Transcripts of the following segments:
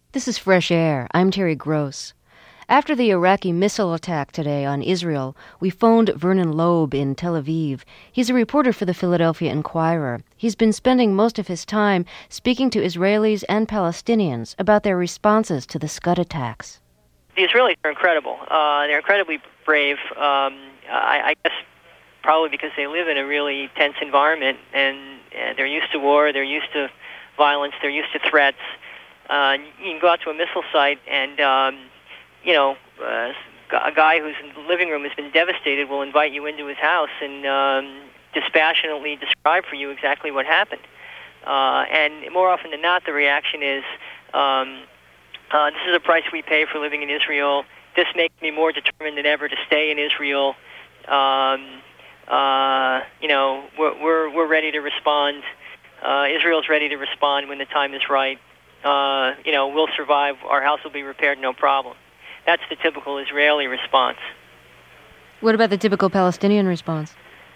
This is Fresh Air. I'm Terry Gross. After the Iraqi missile attack today on Israel, we phoned Vernon Loeb in Tel Aviv. He's a reporter for the Philadelphia Inquirer. He's been spending most of his time speaking to Israelis and Palestinians about their responses to the Scud attacks. The Israelis are incredible. They're incredibly brave. I guess probably because they live in a really tense environment, and they're used to war, they're used to violence, they're used to threats. You can go out to a missile site and, a guy whose living room has been devastated will invite you into his house and dispassionately describe for you exactly what happened. And more often than not, the reaction is, this is a price we pay for living in Israel. This makes me more determined than ever to stay in Israel. We're ready to respond. Israel's ready to respond when the time is right. We'll survive. Our house will be repaired, no problem. That's the typical Israeli response. What about the typical Palestinian response?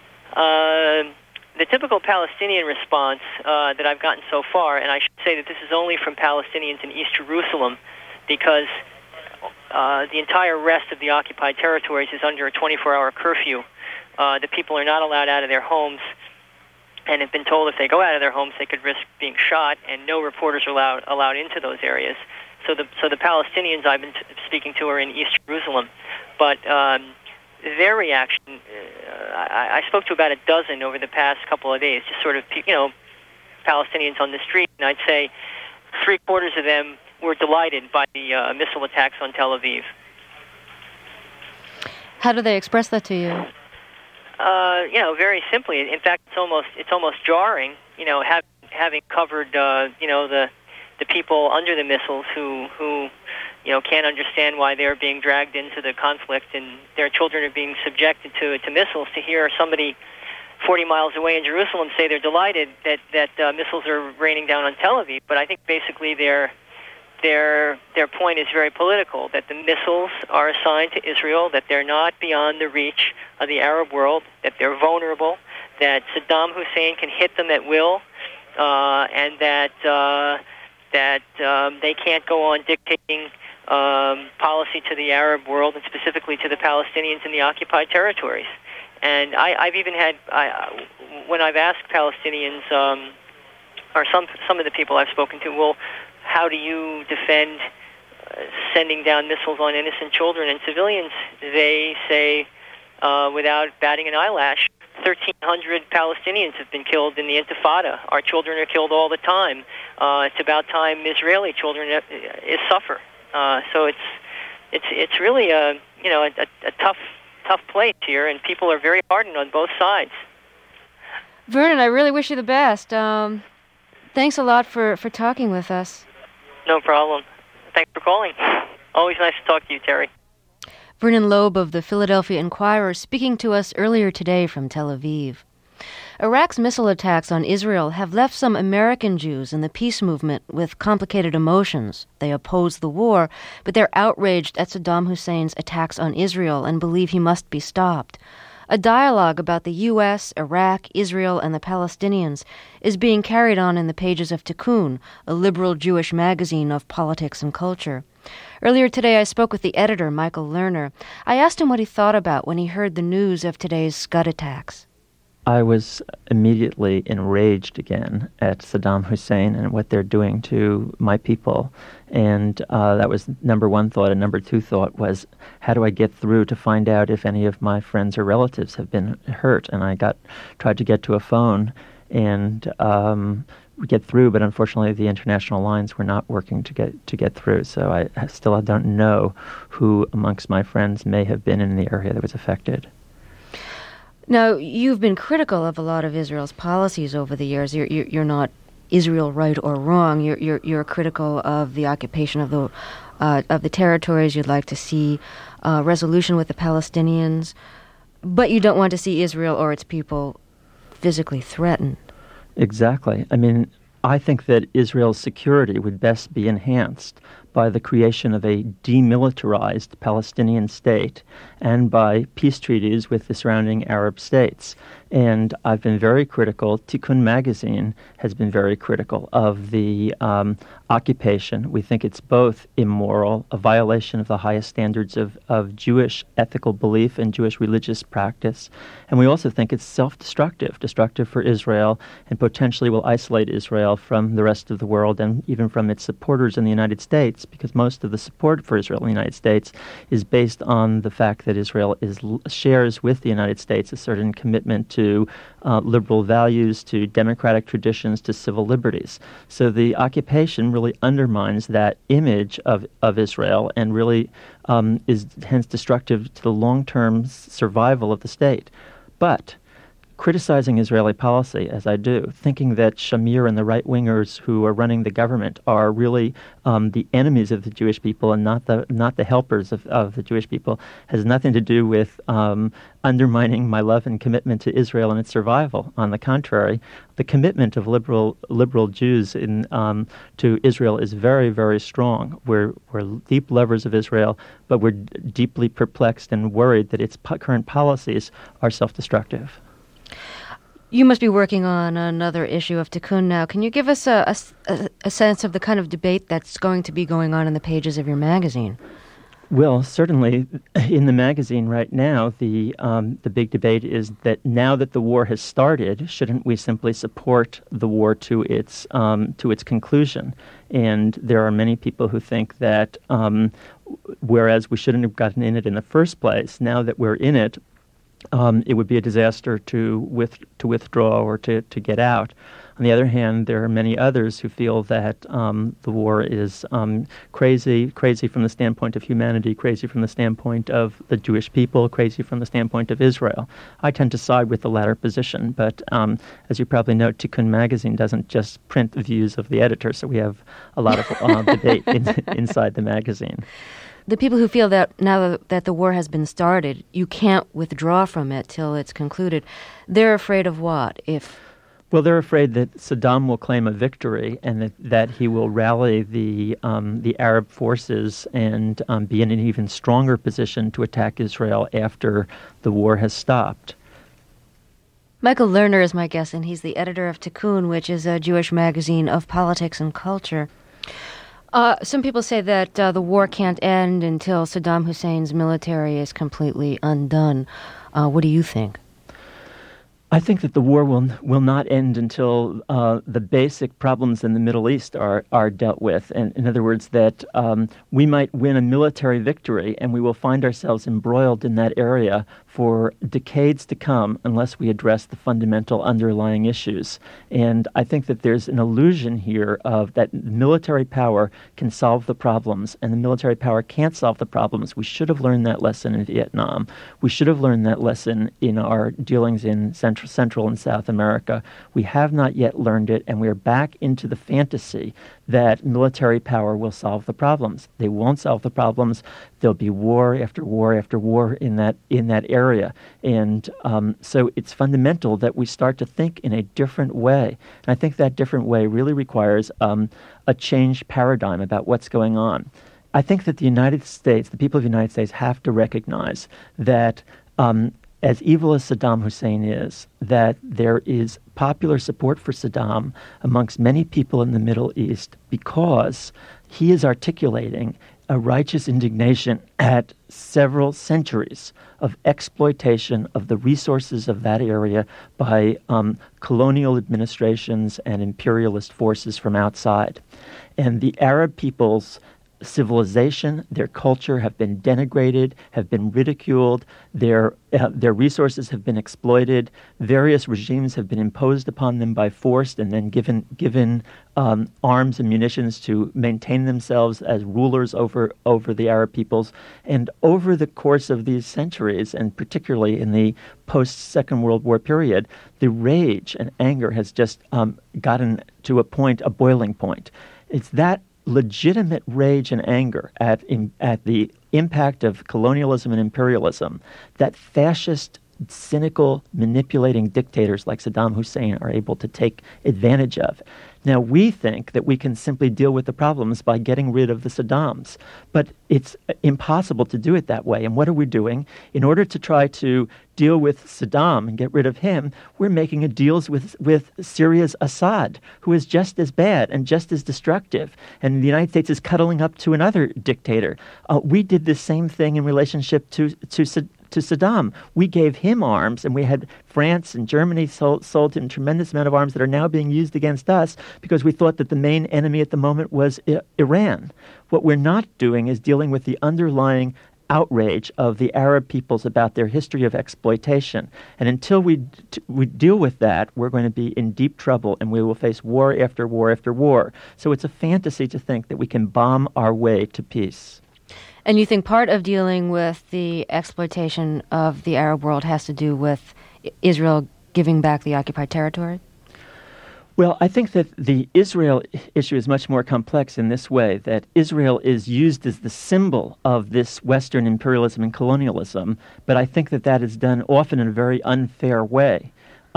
The typical Palestinian response that I've gotten so far, and I should say that this is only from Palestinians in East Jerusalem, because the entire rest of the occupied territories is under a 24-hour curfew. The people are not allowed out of their homes, and have been told if they go out of their homes they could risk being shot, and no reporters are allowed into those areas. So the Palestinians I've been speaking to are in East Jerusalem, but their reaction, I spoke to about a dozen over the past couple of days, just sort of, Palestinians on the street, and I'd say 3/4 of them were delighted by the missile attacks on Tel Aviv. How do they express that to you? Very simply. In fact, it's almost jarring. Having covered, the people under the missiles who can't understand why they're being dragged into the conflict and their children are being subjected to missiles. To hear somebody 40 miles away in Jerusalem say they're delighted that missiles are raining down on Tel Aviv, but I think basically their point is very political, that the missiles are assigned to Israel, that they're not beyond the reach of the Arab world, that they're vulnerable, that Saddam Hussein can hit them at will, and that they can't go on dictating policy to the Arab world and specifically to the Palestinians in the occupied territories. And I've even had, when I've asked Palestinians, or some of the people I've spoken to, well, how do you defend sending down missiles on innocent children and civilians? They say, without batting an eyelash, 1,300 Palestinians have been killed in the Intifada. Our children are killed all the time. It's about time Israeli children suffer. So it's really a tough place here, and people are very hardened on both sides. Vernon, I really wish you the best. Thanks a lot for talking with us. No problem. Thanks for calling. Always nice to talk to you, Terry. Vernon Loeb of the Philadelphia Inquirer speaking to us earlier today from Tel Aviv. Iraq's missile attacks on Israel have left some American Jews in the peace movement with complicated emotions. They oppose the war, but they're outraged at Saddam Hussein's attacks on Israel and believe he must be stopped. A dialogue about the U.S., Iraq, Israel, and the Palestinians is being carried on in the pages of Tikkun, a liberal Jewish magazine of politics and culture. Earlier today, I spoke with the editor, Michael Lerner. I asked him what he thought about when he heard the news of today's Scud attacks. I was immediately enraged again at Saddam Hussein and what they're doing to my people. And that was number one thought. And number two thought was, how do I get through to find out if any of my friends or relatives have been hurt? And I tried to get to a phone and get through, but unfortunately the international lines were not working to get through. So I still don't know who amongst my friends may have been in the area that was affected. Now, you've been critical of a lot of Israel's policies over the years. You're not Israel right or wrong. You're critical of the occupation of the territories. You'd like to see resolution with the Palestinians, but you don't want to see Israel or its people physically threatened. Exactly. I mean, I think that Israel's security would best be enhanced by the creation of a demilitarized Palestinian state and by peace treaties with the surrounding Arab states. And I've been very critical. Tikkun magazine has been very critical of the occupation. We think it's both immoral, a violation of the highest standards of Jewish ethical belief and Jewish religious practice. And we also think it's self-destructive, destructive for Israel, and potentially will isolate Israel from the rest of the world and even from its supporters in the United States, because most of the support for Israel in the United States is based on the fact that Israel shares with the United States a certain commitment to liberal values, to democratic traditions, to civil liberties. So the occupation really undermines that image of Israel and really is hence destructive to the long-term survival of the state. But criticizing Israeli policy, as I do, thinking that Shamir and the right-wingers who are running the government are really the enemies of the Jewish people and not the helpers of the Jewish people, has nothing to do with undermining my love and commitment to Israel and its survival. On the contrary, the commitment of liberal Jews to Israel is very, very strong. We're deep lovers of Israel, but we're deeply perplexed and worried that its current policies are self-destructive. You must be working on another issue of Tikkun now. Can you give us a sense of the kind of debate that's going to be going on in the pages of your magazine? Well, certainly in the magazine right now, the big debate is that now that the war has started, shouldn't we simply support the war to its conclusion? And there are many people who think that whereas we shouldn't have gotten in it in the first place, now that we're in it, it would be a disaster to withdraw or to get out. On the other hand, there are many others who feel that the war is crazy from the standpoint of humanity, crazy from the standpoint of the Jewish people, crazy from the standpoint of Israel. I tend to side with the latter position, but as you probably know, Tikkun magazine doesn't just print the views of the editor, so we have a lot of debate inside the magazine. The people who feel that now that the war has been started, you can't withdraw from it till it's concluded, they're afraid of what? Well, they're afraid that Saddam will claim a victory and that he will rally the Arab forces and be in an even stronger position to attack Israel after the war has stopped. Michael Lerner is my guest, and he's the editor of Tikkun, which is a Jewish magazine of politics and culture. Some people say that the war can't end until Saddam Hussein's military is completely undone. What do you think? I think that the war will not end until the basic problems in the Middle East are dealt with. And in other words, that we might win a military victory and we will find ourselves embroiled in that area for decades to come unless we address the fundamental underlying issues. And I think that there's an illusion here of that military power can solve the problems, and the military power can't solve the problems. We should have learned that lesson in Vietnam. We should have learned that lesson in our dealings in Central and South America. We have not yet learned it, and we are back into the fantasy that military power will solve the problems. They won't solve the problems. There'll be war after war after war in that area. And so it's fundamental that we start to think in a different way. And I think that different way really requires a changed paradigm about what's going on. I think that the United States, the people of the United States, have to recognize that as evil as Saddam Hussein is, that there is popular support for Saddam amongst many people in the Middle East because he is articulating a righteous indignation at several centuries of exploitation of the resources of that area by colonial administrations and imperialist forces from outside. And the Arab peoples' civilization, their culture have been denigrated, have been ridiculed, their resources have been exploited, various regimes have been imposed upon them by force and then given arms and munitions to maintain themselves as rulers over the Arab peoples. And over the course of these centuries, and particularly in the post-Second World War period, the rage and anger has just gotten to a boiling point. It's that legitimate rage and anger at the impact of colonialism and imperialism that fascist, cynical, manipulating dictators like Saddam Hussein are able to take advantage of. Now, we think that we can simply deal with the problems by getting rid of the Saddams, but it's impossible to do it that way. And what are we doing? In order to try to deal with Saddam and get rid of him, we're making deals with Syria's Assad, who is just as bad and just as destructive. And the United States is cuddling up to another dictator. We did the same thing in relationship to Saddam. We gave him arms, and we had France and Germany sold him a tremendous amount of arms that are now being used against us because we thought that the main enemy at the moment was Iran. What we're not doing is dealing with the underlying outrage of the Arab peoples about their history of exploitation. And until we deal with that, we're going to be in deep trouble, and we will face war after war after war. So it's a fantasy to think that we can bomb our way to peace. And you think part of dealing with the exploitation of the Arab world has to do with Israel giving back the occupied territory? Well, I think that the Israel issue is much more complex in this way, that Israel is used as the symbol of this Western imperialism and colonialism, but I think that is done often in a very unfair way.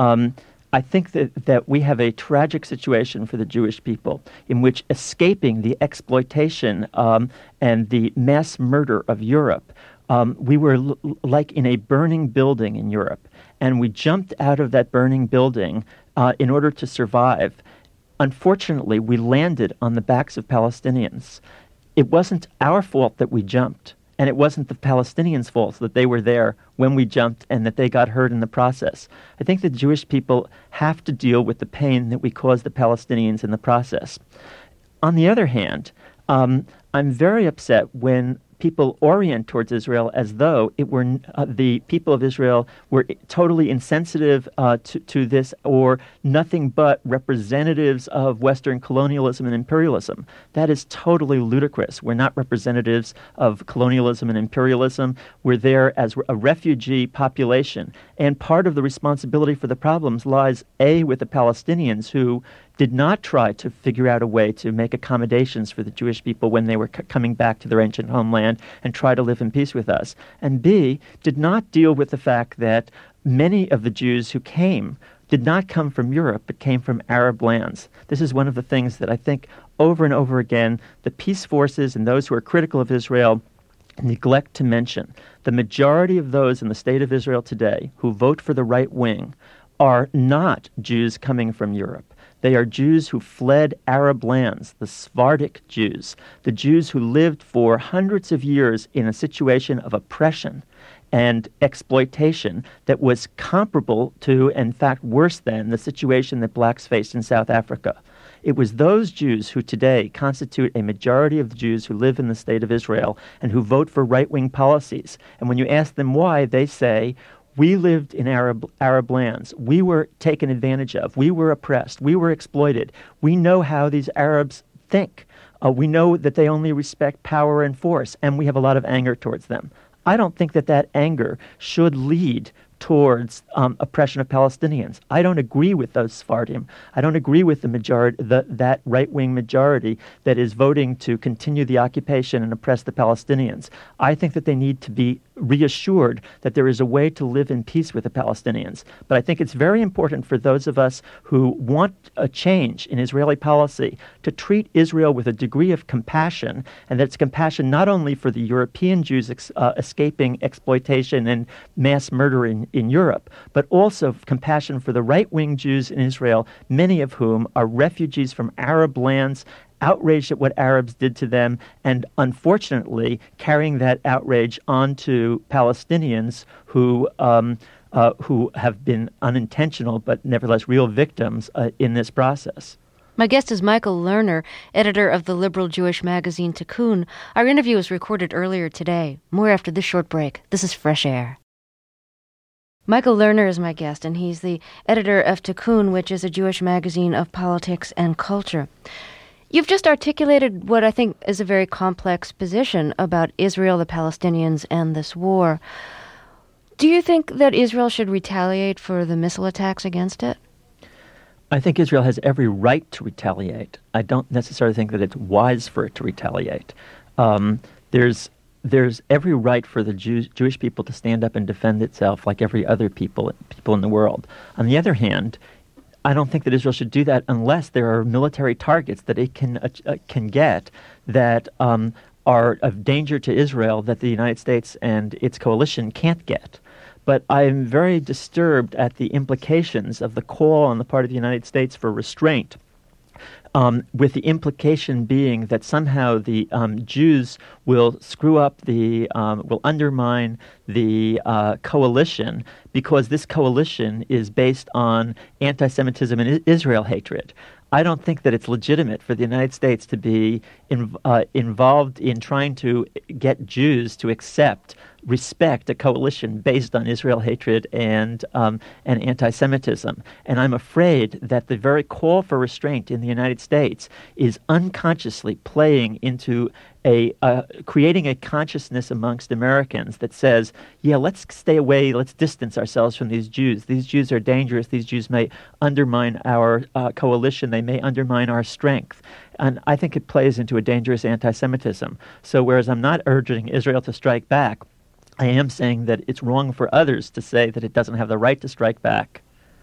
I think that we have a tragic situation for the Jewish people in which escaping the exploitation and the mass murder of Europe, we were like in a burning building in Europe, and we jumped out of that burning building in order to survive. Unfortunately, we landed on the backs of Palestinians. It wasn't our fault that we jumped. And it wasn't the Palestinians' fault that they were there when we jumped and that they got hurt in the process. I think the Jewish people have to deal with the pain that we caused the Palestinians in the process. On the other hand, I'm very upset when people orient towards Israel as though it were the people of Israel were totally insensitive to this, or nothing but representatives of Western colonialism and imperialism. That is totally ludicrous. We're not representatives of colonialism and imperialism. We're there as a refugee population. And part of the responsibility for the problems lies, A, with the Palestinians, who did not try to figure out a way to make accommodations for the Jewish people when they were coming back to their ancient homeland and try to live in peace with us. And B, did not deal with the fact that many of the Jews who came did not come from Europe, but came from Arab lands. This is one of the things that I think over and over again, the peace forces and those who are critical of Israel neglect to mention. The majority of those in the state of Israel today who vote for the right wing are not Jews coming from Europe. They are Jews who fled Arab lands, the Sephardic Jews, the Jews who lived for hundreds of years in a situation of oppression and exploitation that was comparable to, in fact, worse than the situation that blacks faced in South Africa. It was those Jews who today constitute a majority of the Jews who live in the state of Israel and who vote for right-wing policies. And when you ask them why, they say, we lived in Arab lands. We were taken advantage of. We were oppressed. We were exploited. We know how these Arabs think. We know that they only respect power and force, and we have a lot of anger towards them. I don't think that anger should lead towards oppression of Palestinians. I don't agree with those Sephardim. I don't agree with the majority, that right-wing majority that is voting to continue the occupation and oppress the Palestinians. I think that they need to be reassured that there is a way to live in peace with the Palestinians. But I think it's very important for those of us who want a change in Israeli policy to treat Israel with a degree of compassion, and that's compassion not only for the European Jews escaping exploitation and mass murder in Europe, but also compassion for the right-wing Jews in Israel, many of whom are refugees from Arab lands, outraged at what Arabs did to them, and unfortunately carrying that outrage onto Palestinians who have been unintentional but nevertheless real victims in this process. My guest is Michael Lerner, editor of the liberal Jewish magazine Tikkun. Our interview was recorded earlier today. More after this short break. This is Fresh Air. Michael Lerner is my guest, and he's the editor of Tikkun, which is a Jewish magazine of politics and culture. You've just articulated what I think is a very complex position about Israel, the Palestinians, and this war. Do you think that Israel should retaliate for the missile attacks against it? I think Israel has every right to retaliate. I don't necessarily think that it's wise for it to retaliate. There's every right for the Jewish people to stand up and defend itself like every other people in the world. On the other hand, I don't think that Israel should do that unless there are military targets that it can get that are of danger to Israel that the United States and its coalition can't get. But I'm very disturbed at the implications of the call on the part of the United States for restraint, with the implication being that somehow the Jews will screw up will undermine the coalition because this coalition is based on anti-Semitism and Israel hatred. I don't think that it's legitimate for the United States to be involved in trying to get Jews to respect a coalition based on Israel hatred and anti-Semitism. And I'm afraid that the very call for restraint in the United States is unconsciously playing into creating a consciousness amongst Americans that says, yeah, let's stay away, let's distance ourselves from these Jews. These Jews are dangerous. These Jews may undermine our coalition. They may undermine our strength. And I think it plays into a dangerous anti-Semitism. So whereas I'm not urging Israel to strike back, I am saying that it's wrong for others to say that it doesn't have the right to strike back.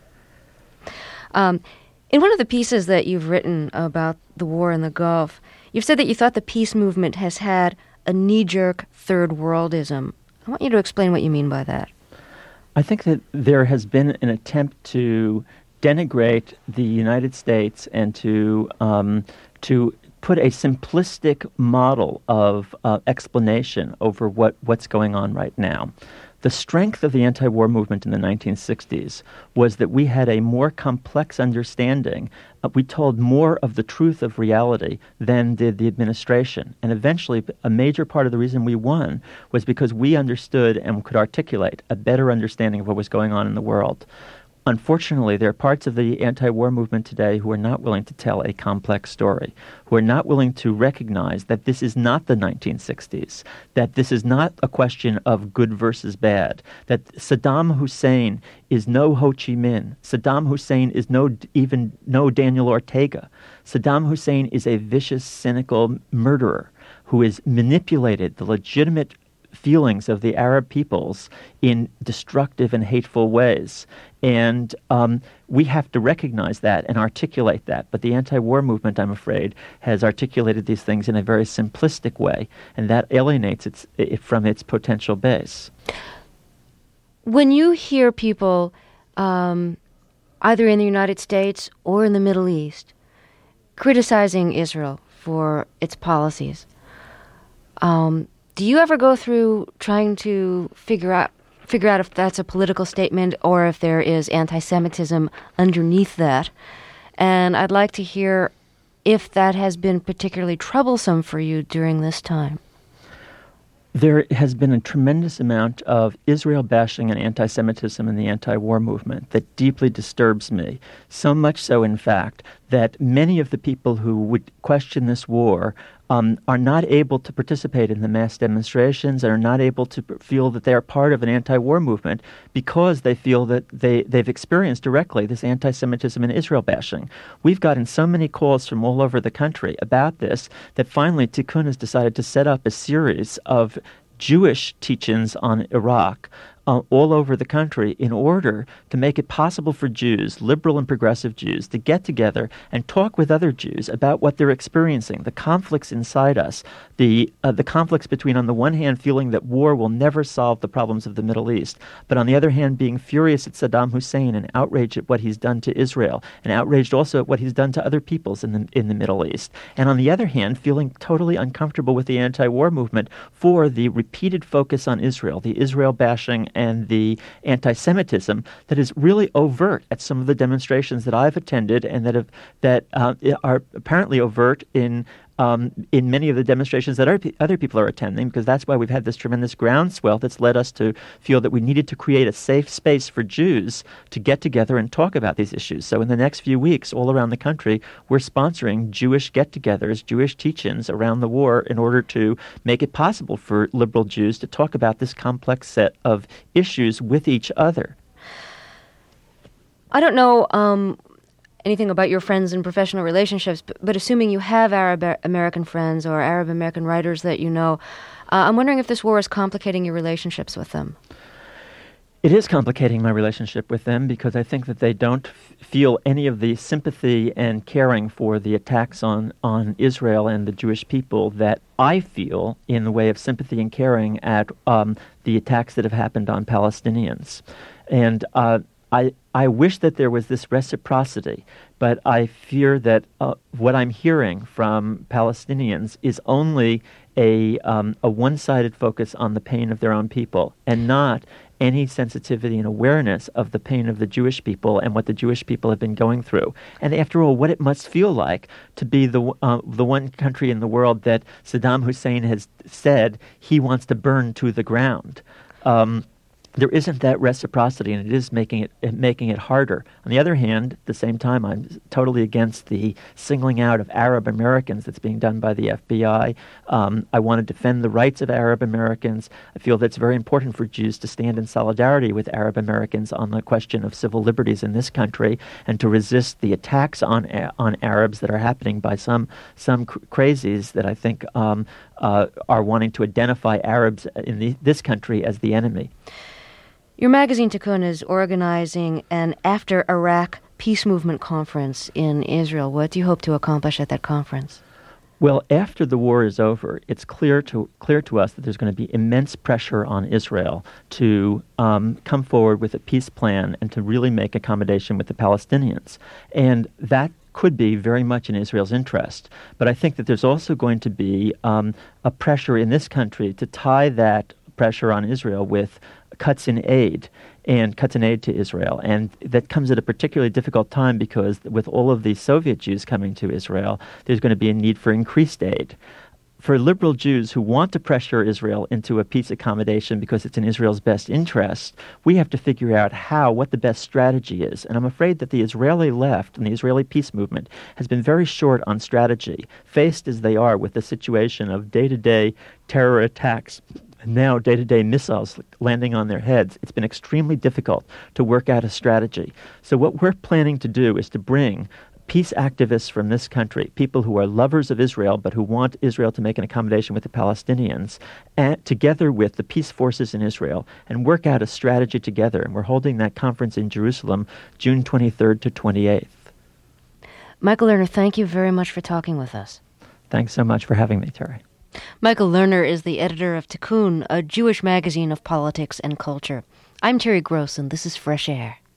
In one of the pieces that you've written about the war in the Gulf, you've said that you thought the peace movement has had a knee-jerk third worldism. I want you to explain what you mean by that. I think that there has been an attempt to denigrate the United States and to put a simplistic model of explanation over what's going on right now. The strength of the anti-war movement in the 1960s was that we had a more complex understanding. We told more of the truth of reality than did the administration. And eventually, a major part of the reason we won was because we understood and could articulate a better understanding of what was going on in the world. Unfortunately, there are parts of the anti-war movement today who are not willing to tell a complex story, who are not willing to recognize that this is not the 1960s, that this is not a question of good versus bad, that Saddam Hussein is no Ho Chi Minh. Saddam Hussein is no Daniel Ortega. Saddam Hussein is a vicious, cynical murderer who has manipulated the legitimate feelings of the Arab peoples in destructive and hateful ways. And we have to recognize that and articulate that. But the anti-war movement, I'm afraid, has articulated these things in a very simplistic way, and that alienates it from its potential base. When you hear people, either in the United States or in the Middle East, criticizing Israel for its policies, do you ever go through trying to figure out if that's a political statement or if there is anti-Semitism underneath that? And I'd like to hear if that has been particularly troublesome for you during this time. There has been a tremendous amount of Israel bashing and anti-Semitism in the anti-war movement that deeply disturbs me. So much so, in fact, that many of the people who would question this war are not able to participate in the mass demonstrations and are not able to feel that they are part of an anti-war movement because they feel that they've experienced directly this anti-Semitism and Israel bashing. We've gotten so many calls from all over the country about this that finally Tikkun has decided to set up a series of Jewish teach-ins on Iraq all over the country in order to make it possible for Jews, liberal and progressive Jews, to get together and talk with other Jews about what they're experiencing, the conflicts inside us, the conflicts between, on the one hand, feeling that war will never solve the problems of the Middle East, but on the other hand, being furious at Saddam Hussein and outraged at what he's done to Israel, and outraged also at what he's done to other peoples in the Middle East. And on the other hand, feeling totally uncomfortable with the anti-war movement for the repeated focus on Israel, the Israel bashing and the anti-Semitism that is really overt at some of the demonstrations that I've attended and that are apparently overt in many of the demonstrations that other people are attending, because that's why we've had this tremendous groundswell that's led us to feel that we needed to create a safe space for Jews to get together and talk about these issues. So in the next few weeks, all around the country, we're sponsoring Jewish get-togethers, Jewish teach-ins around the war in order to make it possible for liberal Jews to talk about this complex set of issues with each other. I don't know anything about your friends and professional relationships, but assuming you have Arab American friends or Arab American writers that you know, I'm wondering if this war is complicating your relationships with them. It is complicating my relationship with them because I think that they don't feel any of the sympathy and caring for the attacks on Israel and the Jewish people that I feel in the way of sympathy and caring at the attacks that have happened on Palestinians. And I wish that there was this reciprocity, but I fear that what I'm hearing from Palestinians is only a one-sided focus on the pain of their own people and not any sensitivity and awareness of the pain of the Jewish people and what the Jewish people have been going through. And after all, what it must feel like to be the one country in the world that Saddam Hussein has said he wants to burn to the ground. There isn't that reciprocity, and it is making it harder. On the other hand, at the same time, I'm totally against the singling out of Arab Americans that's being done by the FBI. I want to defend the rights of Arab Americans. I feel that it's very important for Jews to stand in solidarity with Arab Americans on the question of civil liberties in this country and to resist the attacks on Arabs that are happening by some crazies that I think are wanting to identify Arabs in this country as the enemy. Your magazine, Tikkun, is organizing an After Iraq Peace Movement Conference in Israel. What do you hope to accomplish at that conference? Well, after the war is over, it's clear to us that there's going to be immense pressure on Israel to come forward with a peace plan and to really make accommodation with the Palestinians. And that could be very much in Israel's interest. But I think that there's also going to be a pressure in this country to tie that pressure on Israel with cuts in aid to Israel. And that comes at a particularly difficult time because with all of these Soviet Jews coming to Israel, there's going to be a need for increased aid. For liberal Jews who want to pressure Israel into a peace accommodation because it's in Israel's best interest, we have to figure out what the best strategy is. And I'm afraid that the Israeli left and the Israeli peace movement has been very short on strategy, faced as they are with the situation of day-to-day terror attacks, now day-to-day missiles landing on their heads. It's been extremely difficult to work out a strategy. So what we're planning to do is to bring peace activists from this country, people who are lovers of Israel but who want Israel to make an accommodation with the Palestinians, together with the peace forces in Israel, and work out a strategy together. And we're holding that conference in Jerusalem, June 23rd to 28th. Michael Lerner, thank you very much for talking with us. Thanks so much for having me, Terry. Michael Lerner is the editor of Tikkun, a Jewish magazine of politics and culture. I'm Terry Gross, and this is Fresh Air.